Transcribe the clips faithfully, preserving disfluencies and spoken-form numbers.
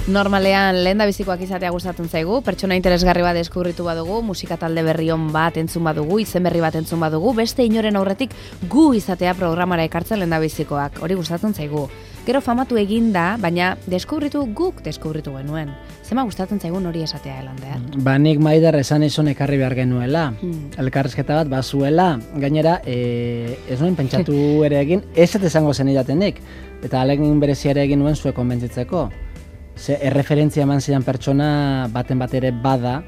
Normalean lehen da bizikoak izatea gustatzen zaigu, pertsona interesgarri bat deskubritu badugu, musika talde berri on bat entzun badugu, izen berri bat entzun badugu, beste inoren aurretik gu izatea programara ekartzen lehen da bizikoak, hori gustatzen zaigu. Gero famatu eginda, baina deskubritu guk deskubritu genuen. Zema gustatzen zaigun hori esatea elandean. Ba, nik Maider esan izan ekarri behar genuela, hmm. elkarrizketa bat bazuela, gainera, e, ez nuen pentsatu ere egin, ez ez esango zen idatenik, eta alegin berezia ere egin nuen zuek konbentzitzeko. Ze erreferentzia eman zidan pertsona baten bat ere bada,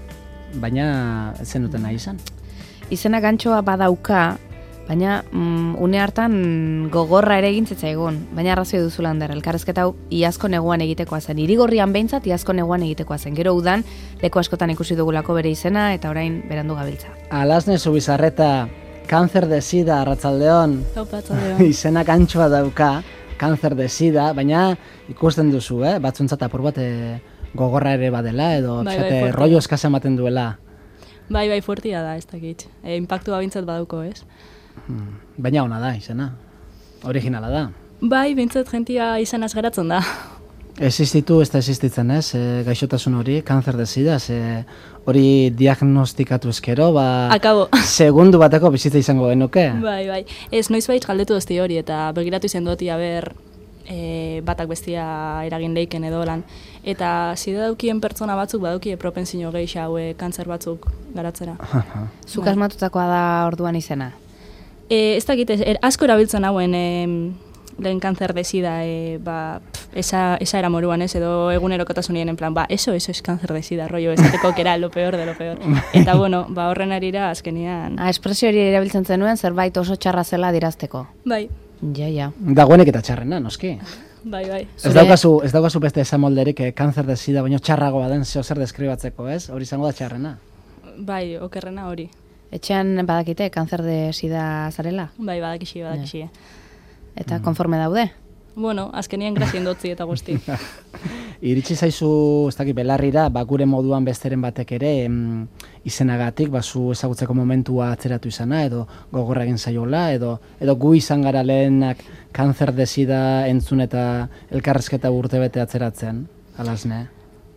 baina ez zenuten nahi izan. Izena gantxoa badauka, baina mm, une hartan gogorra ere egin zitzaigun, baina arrazoi duzu lander, elkarrezketa hau iazko neguan egitekoa zen, irigorrian behintzat iazko neguan egitekoa zen, gero udan leku askotan ikusi dugulako bere izena eta orain berandu gabiltza. Alasne Zubizarreta, Cáncer de Sida, Arratsaldeon, izena gantxoa dauka, Cáncer de Sida, baina ikusten duzu, eh? Batzuntzat apur bat e, gogorra ere badela, edo bai, bai, rollo eskasa ematen duela. Bai, bai, fuertia da, ez dakit. E, impactua bintzat baduko, ez? Hmm. Baina ona da, izena. Originala da. Bai, bintzat jentia izanaz geratzen da. Existitu, ez da existitzen, ez? E, gaixotasun hori, Cáncer de Sida, ze hori diagnostikatu ezkero, ba... Akabo. Segundu bateko bizitza izango genuke. Bai, bai. Ez, noiz baitz galdetu dozti hori, eta begiratu izan doti, aber, e, batak bestia eragin leiken edo lan. Eta zide daukien pertsona batzuk badaukie propensio gehi haue kantzer batzuk garatzera. Zuk asmatutakoa da orduan izena? E, ez dakit, er, asko erabiltzen hauen e, lehen Cáncer de Sida, e, ba, pf, esa, esa era moruan ez, edo egunerokotasunien en plan, ba, eso, eso es Cáncer de Sida, rollo, esateko kera, lo peor de lo peor. Eta, bueno, ba, horren arira azkenian... Ah, espresio hori erabiltzen zenuen, zerbait oso txarra zela dirazteko. Bai. Ja, ja. Dagoenek eta txarrena, noski. Bai, bai. Ez daukazu, ez daukazu beste esamolderik eh, Cáncer de Sida, baina txarragoa den zeo zer deskribatzeko, ez? Hori izango da txarrena. Bai, okerrena hori. Etxean badakite, Cáncer de Sida zarela? Bai, badakixi, badakixi. Ja. Eta konforme daude? Bueno, azkenien grazien dotzi eta guzti. Iritsi zaizu, ez dakit, belarrira, ba, gure moduan besteren batek ere em, izenagatik, ba, zu ezagutzeko momentua atzeratu izana, edo gogorra egin zaiola, edo, edo gu izan gara lehenak Cáncer de Sida entzun eta elkarrezketa urtebete atzeratzen, alasne?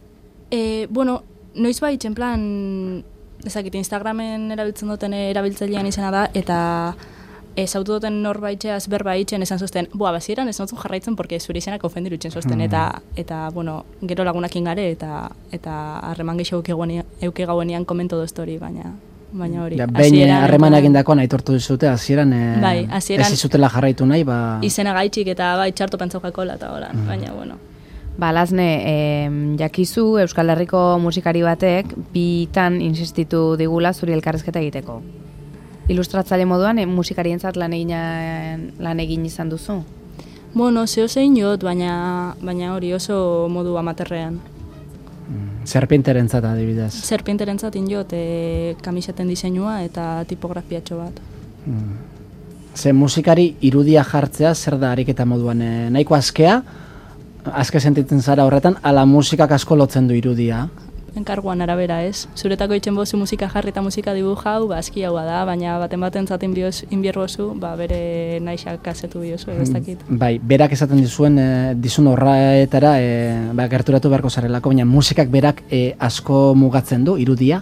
E, bueno, noiz bai, en plan, ezakit, Instagramen erabiltzen duten erabiltzailean izena da, eta ez autu duten norbaitxeaz berba itxen esan zozten, boa, bazieran ez notzun jarraitzen, porque zure izenak ofendiru itxen zozten, mm. eta, eta, bueno, gero lagunakin gare, eta eta harreman gehiago euke gauenian komento doztori, baina baina hori. Ja, behin harreman egindakoan aitortu dizute, hasieran e, bai, ez izutela jarraitu nahi, ba... Izena gaitxik eta bai txarto pentsau jakola, eta hola, mm. baina, bueno. Ba, Alasne, eh, jakizu Euskal Herriko musikari batek bitan insistitu digula zuri elkarrezketa egiteko. Ilustratzaile moduan, eh, musikarientzat lan egin, lan egin izan duzu? Bueno, zeo zein jot, baina, baina hori oso modu amaterrean. Serpinterentzat adibidez. Serpinterentzat injot, e, kamiseten diseinua eta tipografiatxo bat. Hmm. Ze musikari irudia jartzea zer da ariketa moduan? E, nahiko askea, aske sentitzen zara horretan, ala musikak asko lotzen du irudia? Enkarguan arabera ez. Zuretako itxen bozu musika jarri eta musika dibujau, ba, aski haua da, baina baten baten zaten inbierbozu, ba, bere naixak kasetu biozu, ez dakit. Bai, berak esaten dizuen, e, dizun horretara, e, ba, gerturatu beharko zarelako, baina musikak berak e, asko mugatzen du, irudia?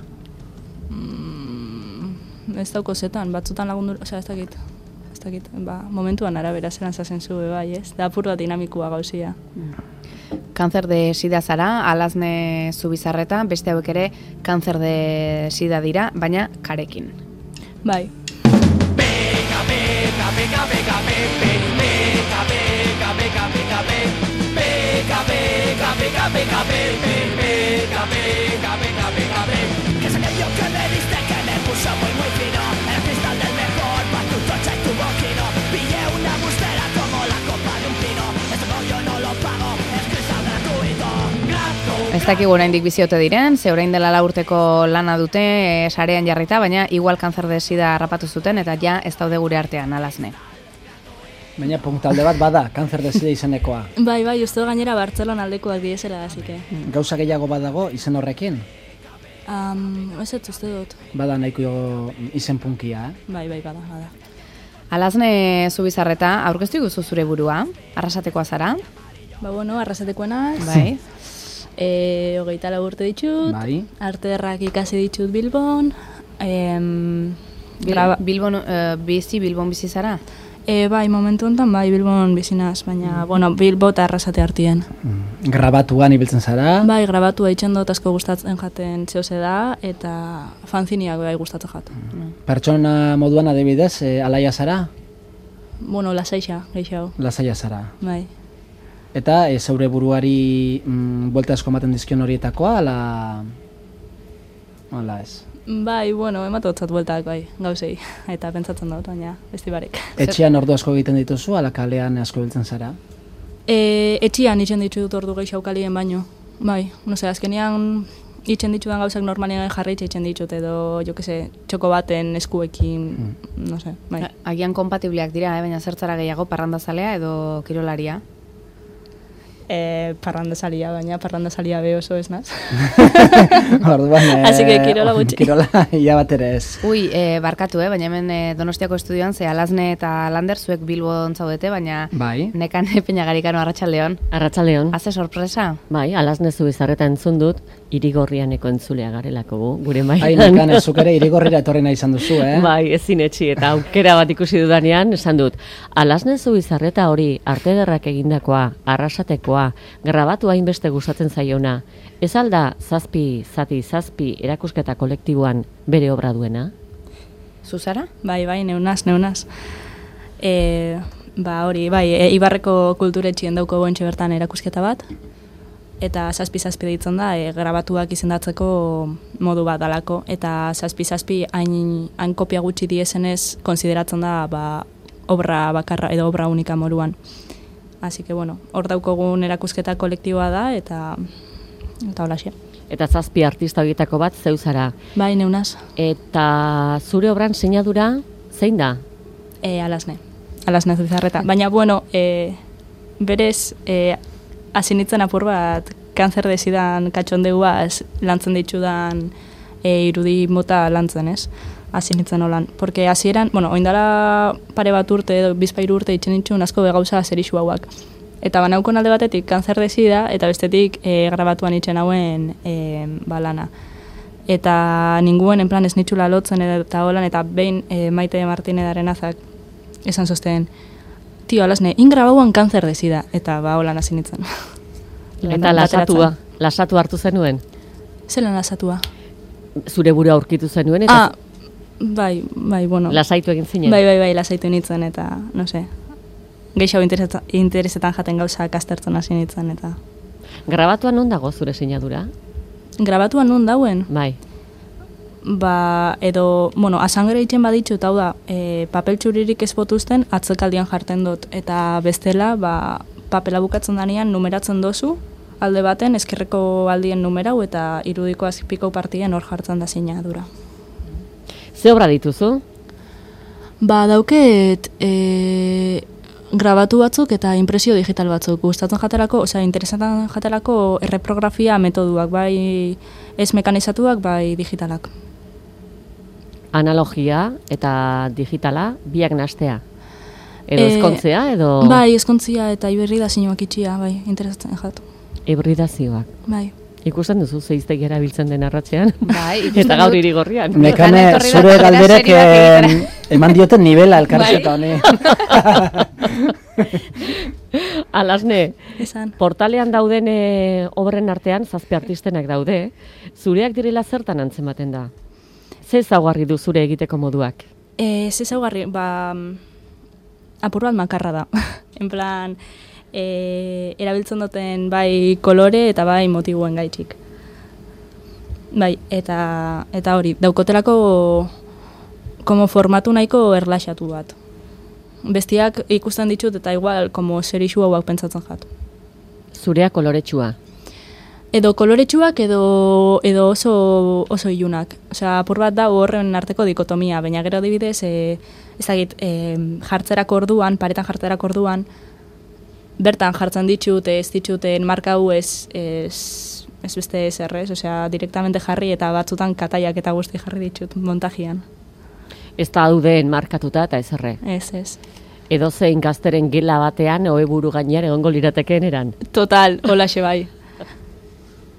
Mm, ez dauko zetan, batzutan lagundu, osea, ez dakit. Ez dakit, ba, momentuan arabera zelan zazen zu, bai, ez? Da apur bat dinamikua gauzia. Mm. Cáncer de Sida zara, Alasne Zubizarreta, beste hauek ere Cáncer de Sida dira, baina karekin. Bai. Beka, beka, beka, beka, beka, beka, beka, beka, beka, beka, beka, beka, beka, beka, beka, que es aquello que me diste que me puso muy muy fino, el cristal del mejor para tu tocha y tu boquino, pillé una bustera como la copa de un pino, este rollo no lo pago, es cristal gratuito, gratuito. Ez dakigu oraindik biziote diren, ze orain dela lau urteko lana dute e, sarean jarrita, baina igual Cáncer de Sida harrapatu zuten eta ja ez daude gure artean, Alasne. Baina punktalde bat bada, Cáncer de Sida izenekoa. Bai, bai, uste gainera Bartzelona aldekoak diezela, asike. Gauza gehiago badago izen horrekin? Um, ez ez uste dut. Bada nahiko izen punkia, eh? Bai, bai, bada, bada. Alasne Zubizarreta, aurkeztu iguzu zure burua, arrasatekoa zara? Ba, bueno, arrasatekoa naz. Bai. E, hogeita lau urte ditut, Bai. arte ederrak ikasi ditut Bilbon, em, Bil, graba, Bilbon, uh, bizi, Bilbon bizi zara? e, bai, momentu honetan, bai, Bilbon bizinaz, baina, bueno, Bilbo eta Arrasate artien. Mm. Grabatuan ibiltzen zara? Bai, grabatu haitzen dut asko gustatzen jaten zehose da, eta fanziniak bai gustatzen jat. Mm. Pertsona moduan adibidez, e, alaia zara? Bueno, lasaixa, gehiago, Lasaia zara. bai. Eta e, zeure buruari mm, buelta asko ematen dizkion horietakoa, ala... Ala ez. Bai, bueno, ematotzat bueltak bai, gauzei, eta pentsatzen dut, baina ez dibarek. Etxean ordu asko egiten dituzu, ala kalean asko biltzen zara? E, etxian itxen ditut ordu gehiago kalien baino, bai, no se, azkenean itxen ditudan gauzak normalean jarri itxen ditut, edo, jo que se, txoko baten eskuekin, mm. no se, bai. Agian kompatibliak dira, eh? Baina zertzara gehiago parrandazalea edo kirolaria? E, parrandazalia, baina parrandazalia be oso ez naz. Orduan, eh, Así que kirola gutxi. Kirola ia bat ere ez. Ui, e, barkatu, eh? Baina hemen e, Donostiako estudioan, ze Alazne eta Lander zuek Bilbon zaudete, baina Bai. Nekane Peñagarikano Arratsaldeon. Arratsaldeon. Haze sorpresa? Bai, Alaznezu bizarreta entzun dut, Irigorrianeko entzulea garelako gu, gure mailan. Ai, Nekane, zuk ere Irigorrira etorri nahi izan duzu, eh? Bai, ezin etxi, eta aukera bat ikusi dudanean, esan dut, Alaznezu bizarreta hori, arte ederrak egindakoa, arrasatekoa, grabatu hainbeste gustatzen zaiona, ez alda zazpi, zati, zazpi erakusketa kolektiboan bere obra duena? Zuzara? Bai, bai, neunaz, neunaz. E, ba, hori, bai, e, Ibarreko kulturetxien dauko gontxe bertan erakusketa bat, eta zazpi-zazpi deitzen da, e, grabatuak izendatzeko modu bat dalako, eta zazpi-zazpi hain, hain kopia gutxi diesenez konsideratzen da ba, obra bakarra edo obra unika moruan. Así que, bueno, hor daukogun erakusketa kolektiboa da, eta eta holaxea. Eta zazpi artista horietako bat zeu zara. Bai, neunaz, Eta zure obran sinadura zein da? e, Alazne, Alazne Zubizarreta. Baina, bueno, e, berez, e, hasi nintzen apur bat, kanzer dezidan katxondeguaz lantzen ditudan e, irudi mota lantzen, ez? Hasi nintzen holan. Porque hasieran, bueno, oindala pare bat urte edo bizpairu urte itxen ditxun asko begauza zerixu hauak. Eta banaukon alde batetik kanzer dezida, eta bestetik e, grabatuan itxen hauen e, balana. Eta ninguen, en plan, ez nitxula lotzen eta holan, eta behin e, Maite Martinedaren azak esan zozten, tio, Alazne, ingrabauan kanzer dezida, eta ba holan hasi nintzen. Eta lasatua, lasatu hartu zenuen? Zelan lasatua? Zure burua aurkitu zenuen, eta Ah, bai, bai, bueno. lasaitu egin zinen? Bai, bai, bai, lasaitu nintzen, eta, no se, gehiago interesetan, interesetan jaten gauza kastertzen hasi nintzen, eta... Grabatuan non dago zure sinadura? Grabatuan nun dauen? Bai. Ba, edo, bueno, asangere itxen baditxut, hau da, e, papel txuririk ez botuzten, atzekaldian jarten dut, eta bestela, ba, papela bukatzen danean numeratzen dozu, alde baten, eskerreko aldien numerau, eta irudiko azpiko partien hor jartzen da sinadura. Ze obra dituzu? Ba, dauket e, grabatu batzuk eta impresio digital batzuk. Gustatzen jaterako, osea, interesatan jaterako erreprografia metoduak, bai ez mekanizatuak, bai digitalak. Analogia eta digitala biak nastea? Edo Eh, ezkontzea, edo Bai, ezkontzia eta hibridazioak itxia, bai, interesatzen jatu. hibridazioak? Bai. Ikusten duzu zeiztegi erabiltzen den arratzean? Bai, ikusten Eta gaur dut. Irigorrian. Nekane, etorri da zure jarrera galderek serio bat eh, egitera. eman dioten nivela elkarrizketa honi. Alasne, Esan. portalean dauden e, obren artean zazpi artistenak daude, zureak direla zertan antzematen da? Ze ezaugarri du zure egiteko moduak? Eh, ze zaugarri, ba, apur bat makarra da. En plan, e, erabiltzen duten bai kolore eta bai motiboen gaitxik. Bai, eta, eta hori, daukotelako como formatu nahiko erlaxatu bat. Bestiak ikusten ditut eta igual como serixu hauak pentsatzen jat. Zurea koloretsua. Edo koloretsuak edo, edo oso, oso ilunak. Osea, apur bat da horren arteko dikotomia, baina gero adibidez, e, ezagit, e, jartzerako orduan, paretan jartzerako orduan, bertan jartzen ditut, ez dituten marka hau ez, ez, ez beste ez errez, osea, direktamente jarri eta batzutan kataiak eta guzti jarri ditut montajian. Ez da dauden markatuta eta ez erre. Ez, ez. Edo zein gazteren gela batean ohe buru gainean egongo liratekeen eran. Total, holaxe bai.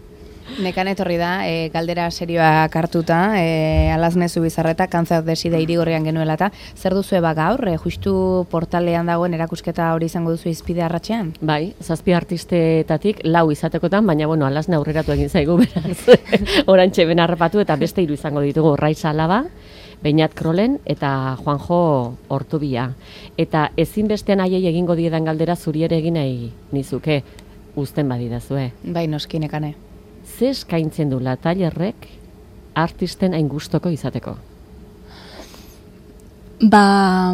Nekan etorri da, e, galdera serioak hartuta, e, Alazne Zubizarreta, kanzer deside irigorrian genuela eta, zer duzu eba gaur, e, justu portalean dagoen erakusketa hori izango duzu izpide arratsean? Bai, zazpi artistetatik lau izatekotan, baina bueno, Alazne aurreratu egin zaigu beraz. Orantxe ben harrapatu eta beste hiru izango ditugu, Raiza Alaba, Beñat Krolen eta Juanjo Ortubia. Eta ezinbestean haiei egingo diedan galdera zuri ere egin nahi nizuke, uzten badidazue. Bai, noski Nekane. Ze eskaintzen du la tailerrek artisten hain gustoko izateko? Ba,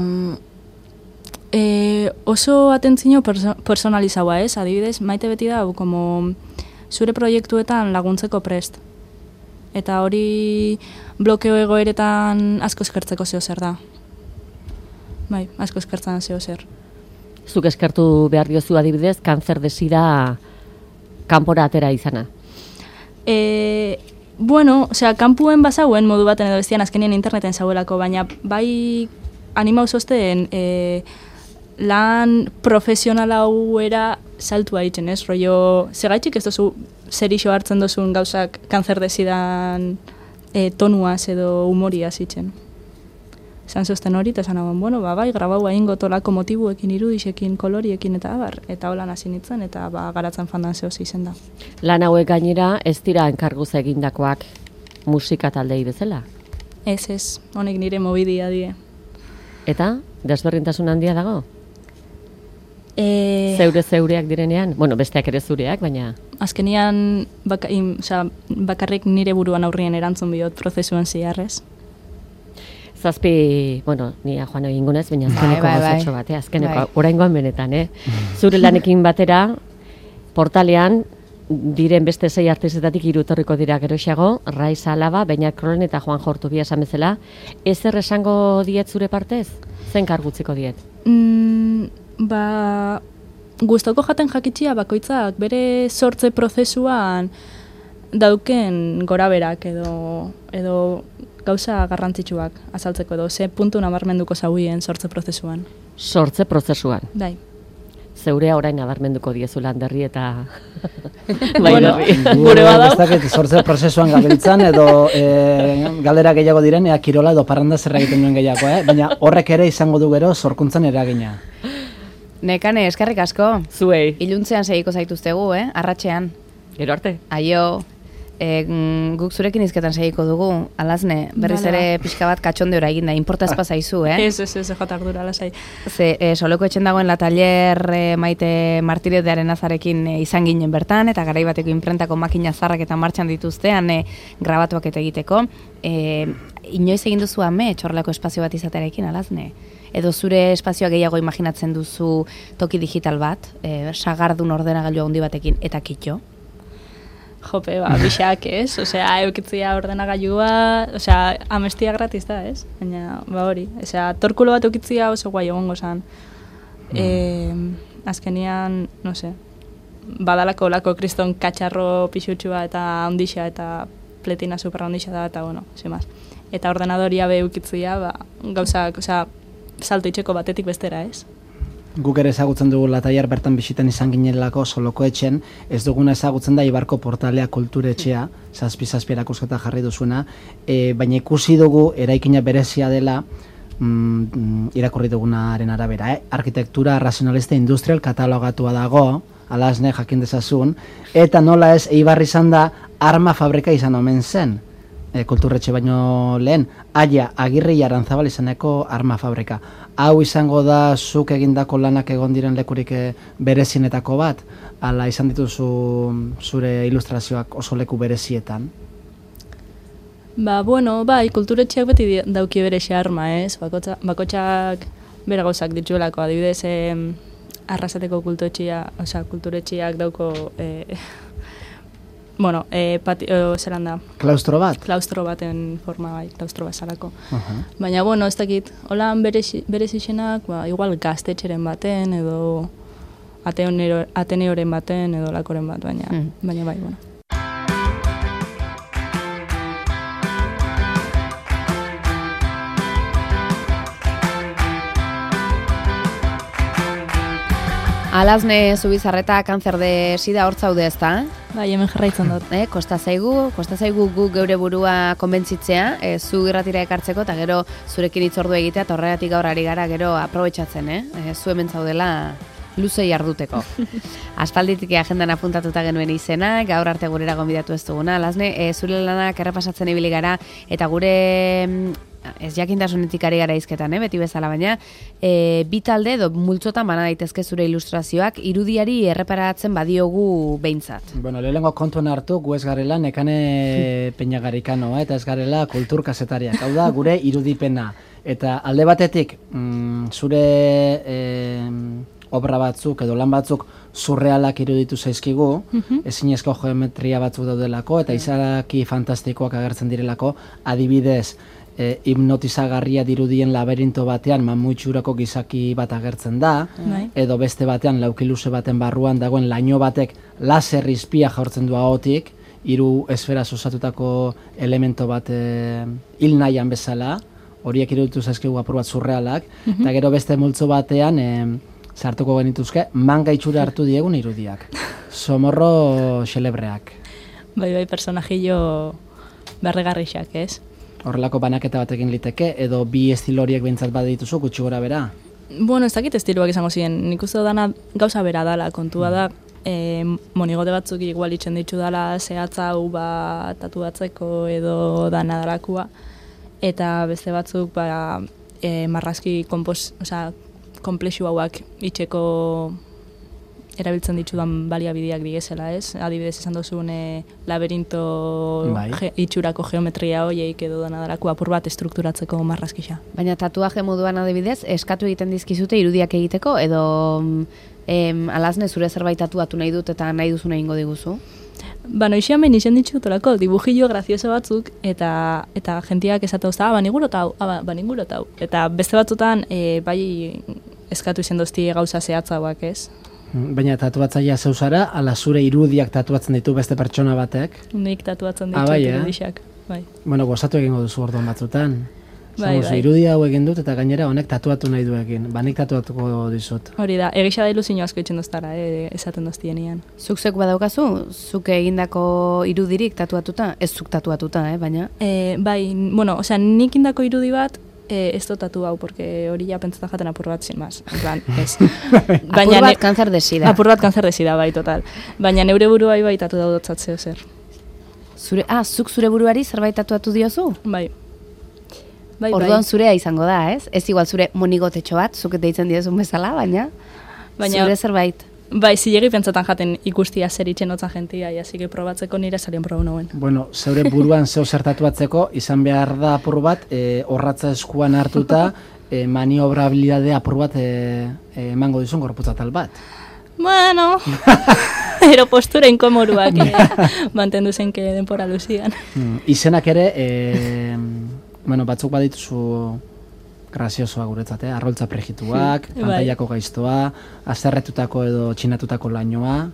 e, oso atentzio perso personalizaua, ez? Adibidez, maite beti da, como zure proiektuetan laguntzeko prest. Eta hori blokeo egoeretan asko eskertzeko zeo zer da. Bai, asko eskertzan zeo zer. Zuk eskertu behar diozu adibidez, kanzer desida kanpora atera izana. E, bueno, osea, kanpuen bazauen modu baten edo bestian azkenien interneten zauelako, baina bai animau zozten e, lan profesional hauera saltua egiten, ez? Rollo, segaitxik ez dozu zer iso hartzen dozun gauzak kanzer desidan e, tonuaz edo humoriaz itzen. Zan zozten hori, eta zan hauen, bueno, ba, bai, grabau hain gotolako motibuekin, irudisekin, koloriekin, eta abar, eta holan hasi nintzen, eta ba, garatzen fandan zehoz izen da. Lan hauek gainera ez dira enkarguz egindakoak musika taldei bezala? Ez, ez, honek nire mobidia die. Eta, desberdintasun handia dago? E... Zeure zeureak direnean? Bueno, besteak ere zureak, baina... Azkenian, baka, im, oza, bakarrik nire buruan aurrien erantzun bihot prozesuen ziarrez. Zazpi, bueno, ni a Juan egingunez, baina azkeneko bai, bai, gauzatxo bat, eh? azkeneko, bai. oraingoan benetan, eh? Zure lanekin batera, portalean, diren beste sei artistetatik hiru etorriko dira geroxeago, Raiza Alaba, Beñat Krolen eta Juanjo Ortubia esan bezala. Ezer esango diet zure partez? Zen kargutziko diet? Mm, ba, gustoko jaten jakitxia bakoitzak bere sortze prozesuan dauken goraberak edo, edo gauza garrantzitsuak azaltzeko edo, ze puntu nabarmenduko zauien sortze prozesuan. Sortze prozesuan. Bai. Zeurea orain nabarmenduko diezu Landerri eta... Bueno, Gu- gure badau. ez dakit, sortze prozesuan gabiltzan edo e, galdera gehiago diren ea kirola edo parranda zer egiten duen gehiago, eh? Baina horrek ere izango du gero sorkuntzan eragina. Nekane, eskerrik asko. Zuei. Iluntzean segiko zaituztegu, eh? Arratxean. Gero arte. Aio, e, guk zurekin izketan segiko dugu, Alazne, berriz Bale, ere pixka bat katxonde hori egin da, importaz pasaizu, eh? Ez, ez, ez, jota ardura, lasai. Ze, e, soloko etxen dagoen la taller e, Maite Martirez de Arenazarekin e, izan ginen bertan, eta garai bateko imprentako makina zarrak eta martxan dituztean e, grabatuak eta egiteko. E, inoiz egin duzu ame, txorrelako espazio bat izatearekin, Alazne? Edo zure espazioa gehiago imaginatzen duzu toki digital bat, e, sagardun ordenagailu handi batekin, eta kitxo? Jope, ba, bixak, ez? Osea, eukitzia ordenagailua, osea, amestia gratis da, ez? Baina, ba hori, osea, torkulo bat eukitzia oso guai egongo zan. E, azkenian, no se, badalako lako kriston katxarro pixutxua eta ondixa eta pletina super ondixa da, eta bueno, simaz. Eta ordenadoria be eukitzia, ba, gauzak, osea, salto itxeko batetik bestera, ez? Guk ere ezagutzen dugu lataiar bertan bisitan izan ginelako soloko etxen, ez duguna ezagutzen da Ibarko portalea kulturetxea, zazpi zazpi erakusketa jarri duzuena, e, baina ikusi dugu eraikina berezia dela mm, irakurri dugunaren arabera, eh? Arkitektura razionalista industrial katalogatua dago, Alazne jakin dezazun, eta nola ez Eibar izan da arma fabrika izan omen zen. E, kulturretxe baino lehen, Aia Agirri Arantzabal izaneko arma fabrika. Hau izango da zuk egindako lanak egon diren lekurik berezienetako bat, ala izan dituzu zure ilustrazioak oso leku berezietan? Ba, bueno, bai, kulturetxeak beti di- dauki bere arma, ez? Bakotza, bakotxak bere gauzak dituelako, adibidez, eh, arrasateko kulturetxea, osea, kulturetxeak dauko, eh, bueno, eh, pati, o, zelan da, Klaustro bat? klaustro baten forma, bai, klaustro bezalako. Uh-huh. Baina, bueno, ez dakit, holan berezi- berezixenak, ba, igual gaztetxeren baten, edo ateneoro- ateneoren baten, edo lakoren bat, baina, Mm. baina bai, bueno. Alazne Zubizarreta kanzer de sida hor zaude ezta? Bai, hemen jarraitzen dut. Eh, kosta zaigu, kosta zaigu gu geure burua konbentzitzea, eh, zu irratira ekartzeko eta gero zurekin hitzordu egitea eta horregatik gaur ari gara gero aprobetxatzen, eh? eh zu hemen zaudela luze jarduteko. Aspalditik agendan apuntatuta genuen izena, gaur arte gurera gonbidatu ez duguna. Alazne, eh, zure lanak errepasatzen ibili gara eta gure ez jakintasunetik ari gara izketan, eh, beti bezala, baina e, bi talde edo multzotan bana daitezke zure ilustrazioak irudiari erreparatzen badiogu behintzat. Bueno, lehenengo kontuan hartu, gu ez garela nekane peinagarikanoa, eta ez garela kultur kazetariak. Hau da, gure irudipena. Eta alde batetik, mm, zure e, obra batzuk edo lan batzuk surrealak iruditu zaizkigu, uh-huh. ezinezko geometria batzuk daudelako, eta izaki fantastikoak agertzen direlako, adibidez, E, hipnotizagarria dirudien laberinto batean mamutxurako gizaki bat agertzen da, Bai. edo beste batean laukiluze baten barruan dagoen laino batek laser izpia jaurtzen du ahotik, hiru esfera osatutako elemento bat e, hil nahian bezala, horiek iruditu zaizkigu apur bat surrealak, eta uh-huh. gero beste multzo batean e, sartuko genituzke manga itxura hartu diegun irudiak. Somorro xelebreak. Bai, bai, personajillo berregarrixak, ez? Horrelako banaketa batekin liteke, edo bi estilo horiek behintzat badituzu, gutxi gora bera? Bueno, ez dakit estiloak izango ziren, nik uste dana gauza bera dala, kontua da, e, monigote batzuk igual itxen ditzu dala, zehatza hau bat tatuatzeko edo dana dalakua, eta beste batzuk ba, e, marrazki kompos, oza, komplexu hauak itxeko erabiltzen ditudan baliabideak digezela, ez? Adibidez esan duzun e, laberinto bai. ge, itxurako geometria hoiek edo dana dalako apur bat estrukturatzeko marrazkisa. Baina tatuaje moduan adibidez, eskatu egiten dizkizute irudiak egiteko, edo em, Alazne zure zerbait tatuatu nahi dut eta nahi duzuna egingo diguzu? Ba, noixian behin izan ditutolako, dibujillo grazioso batzuk, eta eta jentiak esatu da, ah, ba, ningurotau, ah, ba, ba, ningurotau. Eta beste batzutan, e, bai, eskatu izan dozti gauza zehatzauak, ez? Baina tatuatzailea zeu zara, ala zure irudiak tatuatzen ditu beste pertsona batek? Nik tatuatzen ditut ah, bai, eh? irudixak, bai. Bueno, gozatu egingo duzu orduan batzutan. Bai, Zango, bai. irudia hau egin dut eta gainera honek tatuatu nahi du egin. Ba, nik tatuatuko dizut. Hori da, egisa da ilusio asko itxen doztara, eh, esaten doztienean. Zuk zeuk badaukazu, zuk egindako irudirik tatuatuta, ez zuk tatuatuta, eh, baina? E, bai, bueno, osea, nik indako irudi bat, e, ez dut tatu hau, porque hori ja pentsatan jaten apur bat, sin más. En plan, ez. Apur bat kanzer de sida. Apur bat kanzer de sida, bai, total. Baina neure buruai bai tatu daudotzatze zer. Zure, ah, zuk zure buruari zerbait tatuatu diozu? Bai. Bai, Orduan bai. zurea izango da, ez? Ez igual zure monigotetxo bat, zuk deitzen diozun bezala, baina, Baina zure zerbait. Bai, zilegi pentsatan jaten ikustia zer itxen otzan jentia, así que probatzeko nire salion proba nauen. Bueno, zeure buruan zeu zertatuatzeko, izan behar da apur bat, e, horratza eskuan hartuta, e, maniobrabilidade apur bat e, e, emango dizun gorputzatal bat. Bueno, ero postura inkomoruak eh, mantendu zenke denpora luzian. Mm, izenak ere, e, bueno, batzuk badituzu graziosoa guretzat, eh? Arroltza prejituak, Bai. pantailako gaiztoa, azerretutako edo txinatutako lainoa.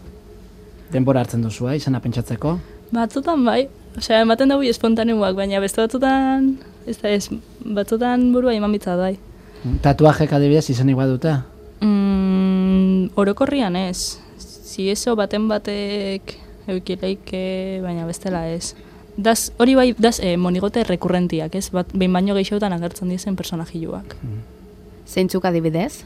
Denbora hartzen duzu, eh? Izena pentsatzeko. Batzutan bai, osea, ematen dugu espontaneuak, baina beste batzutan, ez da ez, batzutan burua iman bitza bai. Tatuajek adibidez izenik badute? Mm, orokorrian ez, zieso baten batek eukileike, baina bestela ez. Das, hori bai, das eh, monigote rekurrentiak, ez? Bat, behin baino gehixotan agertzen dizen personajiluak. Zeintzuk adibidez?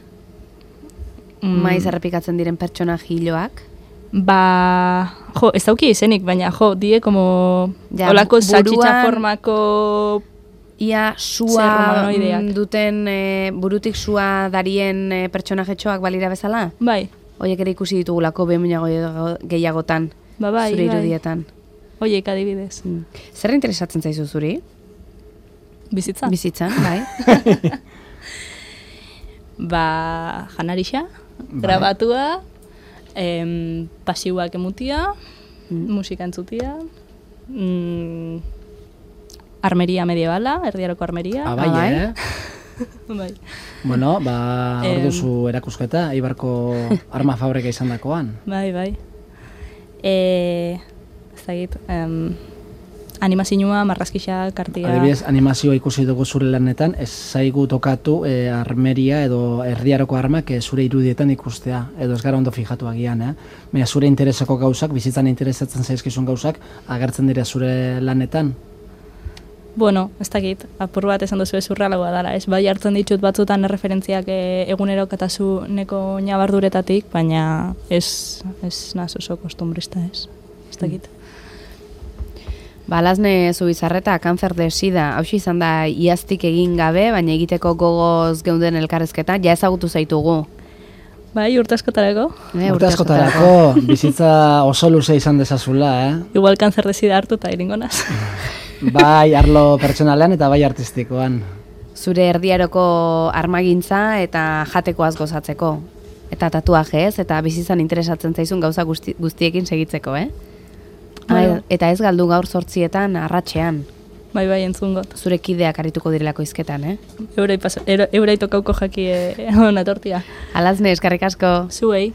Mm. Maiz errepikatzen diren pertsonajiloak? Ba, jo, ez dauki izenik, baina jo, die como Ja, olako buruan- saltxitza formako... Ia Zer sua humanoideak. mm, duten e, burutik sua darien e, pertsonajetxoak balira bezala? Bai, Horiek ere ikusi ditugulako behin baino gehiagotan, ba bai, zure bai. irudietan. Oiek adibidez. Mm. Zer interesatzen zaizu zuri? Bizitza? Bizitzan, bai. Ba, janarixa, Bai. grabatua, em, pasiuak emutia, Mm. musika entzutia, mm, armeria mediebala, erdiaroko armeria. Ah, bai, bai. eh? Bai. Bueno, ba, hor Em. duzu erakusketa, Eibarko arma fabrika izan dakoan. Bai, bai. E, ez dakit, em, animazioa, marrazkisa, kartia... Adibidez, animazioa ikusi dugu zure lanetan, ez zaigu tokatu e, armeria edo erdiaroko armak e, zure irudietan ikustea, edo ez gara ondo fijatu agian, eh? Baina zure interesako gauzak, bizitzan interesatzen zaizkizun gauzak, agertzen dira zure lanetan? Bueno, ez dakit, apur bat esan duzu ezurralagoa dara, ez bai hartzen ditut batzutan erreferentziak e, egunerokatasuneko nabarduretatik, baina ez, ez naz oso kostumbrista ez, ez dakit. Ba, Alasne Zubizarreta, kanzer de sida, hausi izan da iaztik egin gabe, baina egiteko gogoz geunden elkarrezketa, ja ezagutu zaitugu. Bai, urte askotarako. Eh, Urte askotarako, bizitza oso luze izan dezazula, eh? Igual kanzer de sida hartu eta iringo naz. Bai arlo pertsonalean eta bai artistikoan. Zure erdiaroko armagintza eta jatekoaz gozatzeko. Eta tatuajez, eta bizitzan interesatzen zaizun gauza guzti, guztiekin segitzeko, eh? Bueno. Ah, eta ez galdu gaur zortzietan arratsean. Bai, bai, entzungot. Zure kideak arituko direlako izketan, eh? Eurai, paso, eurai tokauko jaki e, ona tortia. Alasne, eskarrik asko. Zuei.